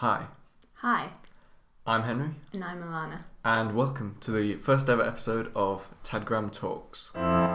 Hi, Hi, I'm Henry, and I'm Alana. and welcome to the first ever episode of Tadgram Talks.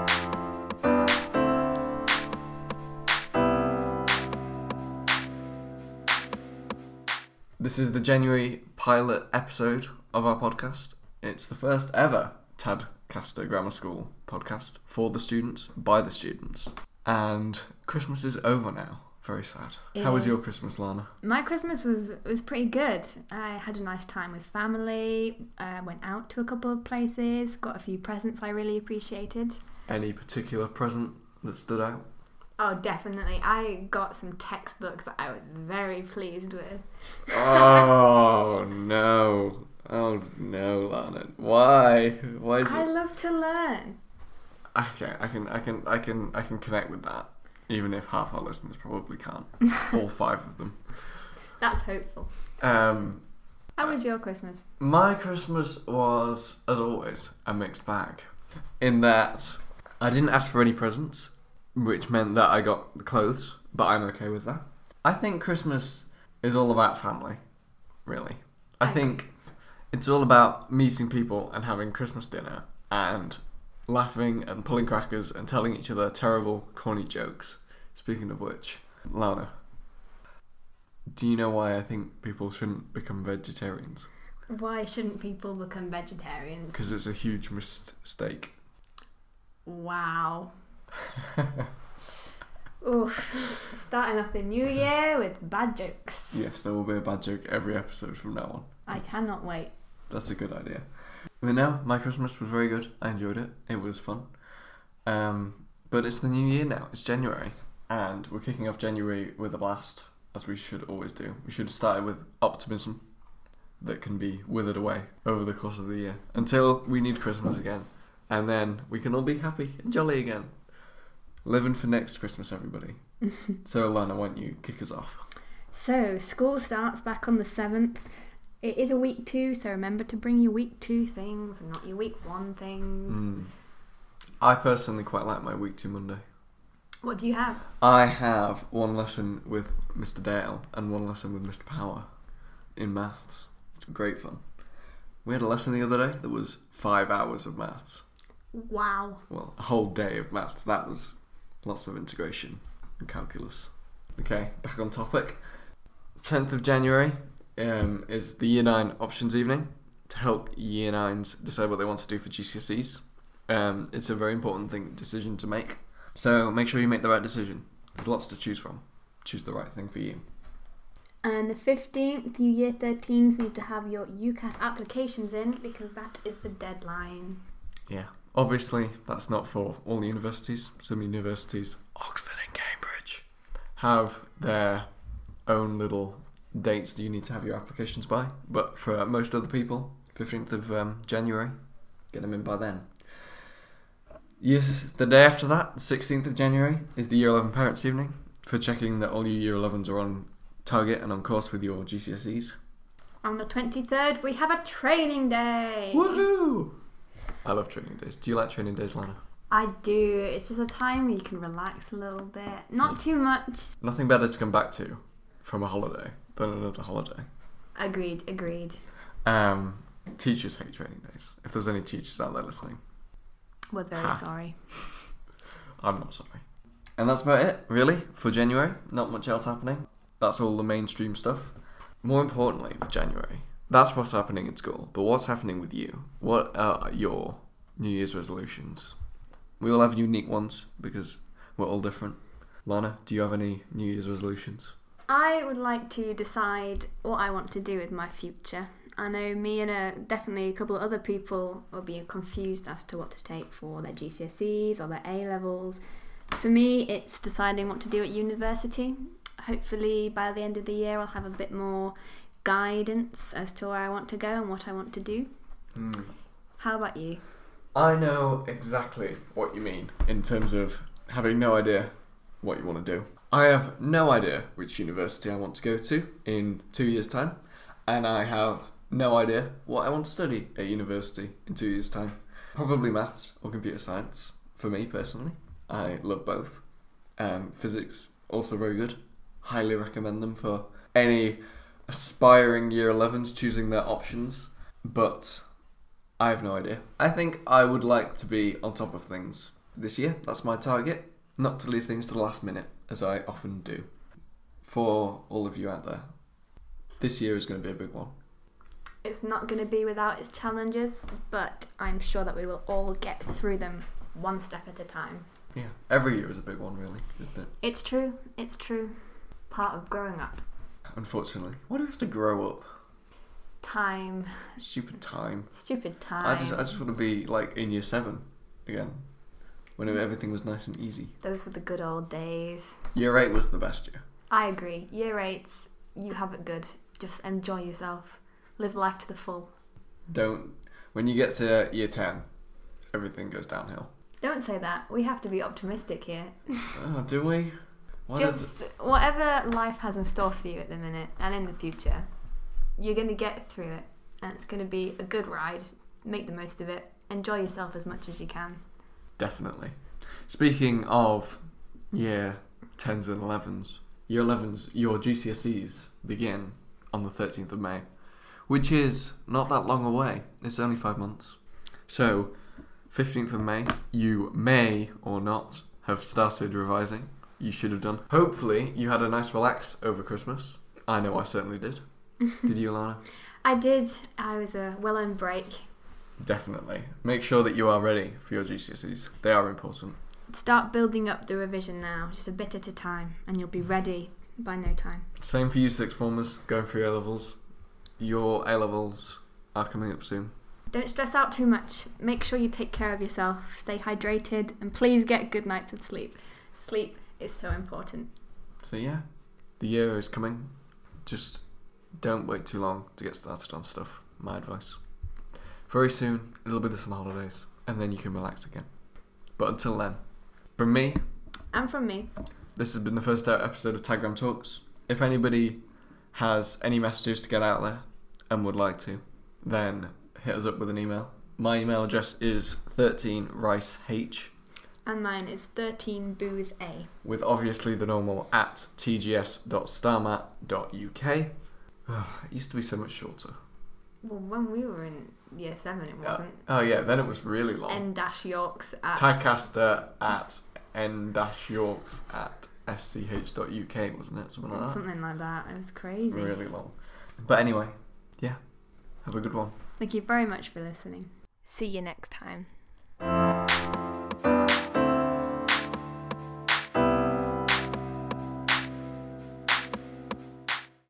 This is the January pilot episode of our podcast. It's the first ever Tadcaster Grammar School podcast for the students, by the students. And Christmas is over now. Very sad. How was your Christmas, Lana? My Christmas was pretty good. I had a nice time with family, went out to a couple of places, got a few presents I really appreciated. Any particular present that stood out? Oh, definitely. I got some textbooks that I was very pleased with. Oh no. Oh no, Lana. Why? Why is I it? love to learn. Okay, I can connect with that. Even if half our listeners probably can't. All 5 of them. That's hopeful. How How was your Christmas? My Christmas was, as always, a mixed bag. In that I didn't ask for any presents, which meant that I got the clothes, but I'm okay with that. I think Christmas is all about family, really. I think it's all about meeting people and having Christmas dinner and laughing and pulling crackers and telling each other terrible, corny jokes. Speaking of which, Lana, do you know why I think people shouldn't become vegetarians? Why shouldn't people become vegetarians? Because it's a huge mistake. Wow. Oof. Starting off the new year with bad jokes. Yes, there will be a bad joke every episode from now on. I cannot wait. That's a good idea. But no, my Christmas was very good. I enjoyed it. It was fun. But it's the new year now. It's January. And we're kicking off January with a blast, as we should always do. We should have started with optimism that can be withered away over the course of the year until we need Christmas again. And then we can all be happy and jolly again. Living for next Christmas, everybody. So, Lana, why don't you kick us off? So, school starts back on the 7th. It is a week 2, so remember to bring your week 2 things and not your week 1 things. I personally quite like my week 2 Monday. What do you have? I have one lesson with Mr. Dale and one lesson with Mr. Power in maths. It's great fun. We had a lesson the other day that was 5 hours of maths. Wow. Well, a whole day of maths. That was lots of integration and calculus. Okay, back on topic. 10th of January is the Year 9 options evening to help Year 9s decide what they want to do for GCSEs. It's a very important decision to make. So make sure you make the right decision. There's lots to choose from. Choose the right thing for you. And the 15th, you Year 13s need to have your UCAS applications in because that is the deadline. Yeah. Obviously, that's not for all universities. Some universities, Oxford and Cambridge, have their own little dates that you need to have your applications by. But for most other people, 15th of January, get them in by then. Yes, the day after that, 16th of January, is the Year 11 Parents' Evening for checking that all your Year 11s are on target and on course with your GCSEs. On the 23rd, we have a training day. Woohoo! I love training days. Do you like training days, Lana? I do. It's just a time where you can relax a little bit. Not too much. Nothing better to come back to from a holiday than another holiday. Agreed. Teachers hate training days. If there's any teachers out there listening. We're very sorry. I'm not sorry. And that's about it, really, for January. Not much else happening. That's all the mainstream stuff. More importantly, for January, that's what's happening in school. But what's happening with you? What are your New Year's resolutions? We all have unique ones because we're all different. Lana, do you have any New Year's resolutions? I would like to decide what I want to do with my future. I know me and definitely a couple of other people will be confused as to what to take for their GCSEs or their A-levels. For me, it's deciding what to do at university. Hopefully by the end of the year I'll have a bit more guidance as to where I want to go and what I want to do. How about you? I know exactly what you mean in terms of having no idea what you want to do. I have no idea which university I want to go to in 2 years' time, and I have no idea what I want to study at university in 2 years' time. Probably maths or computer science, for me personally. I love both. Physics, also very good. Highly recommend them for any aspiring year 11s choosing their options, but I have no idea. I think I would like to be on top of things this year. That's my target. Not to leave things to the last minute, as I often do. For all of you out there, this year is going to be a big one. It's not going to be without its challenges, but I'm sure that we will all get through them one step at a time. Yeah, every year is a big one, really, isn't it? It's true. Part of growing up. Unfortunately. Why do we have to grow up? Time. Stupid time. Stupid time. I just want to be like in year 7 again, when everything was nice and easy. Those were the good old days. Year 8 was the best year. I agree. Year 8's, you have it good. Just enjoy yourself. Live life to the full. When you get to year 10, everything goes downhill. Don't say that. We have to be optimistic here. Oh, do we? Whatever life has in store for you at the minute and in the future, you're going to get through it. And it's going to be a good ride. Make the most of it. Enjoy yourself as much as you can. Definitely. Speaking of year 10s and 11s, year 11s, your GCSEs begin on the 13th of May, which is not that long away. It's only 5 months. So, 15th of May, you may or not have started revising. You should have done. Hopefully, you had a nice relax over Christmas. I know I certainly did. Did you, Alana? I did. I was a well-earned break. Definitely. Make sure that you are ready for your GCSEs. They are important. Start building up the revision now, just a bit at a time, and you'll be ready by no time. Same for you sixth formers, going through A-levels. Your A-levels are coming up soon. Don't stress out too much. Make sure you take care of yourself. Stay hydrated, and please get good nights of sleep. Sleep is so important. So yeah, the year is coming. Just don't wait too long to get started on stuff. My advice. Very soon, it'll be the summer holidays, and then you can relax again. But until then, from me, and from me, this has been the first episode of Tagram Talks. If anybody has any messages to get out there and would like to, then hit us up with an email. My email address is 13riceh, and mine is 13boothA, with obviously the normal at tgs.starmat.uk. It used to be so much shorter. Well, when we were in year 7 it wasn't. Oh yeah, then it was really long. n-yorks at... Tagcaster at n-yorks at sch.uk, wasn't it? Something like that. Something like that. It was crazy. Really long. But anyway, yeah. Have a good one. Thank you very much for listening. See you next time.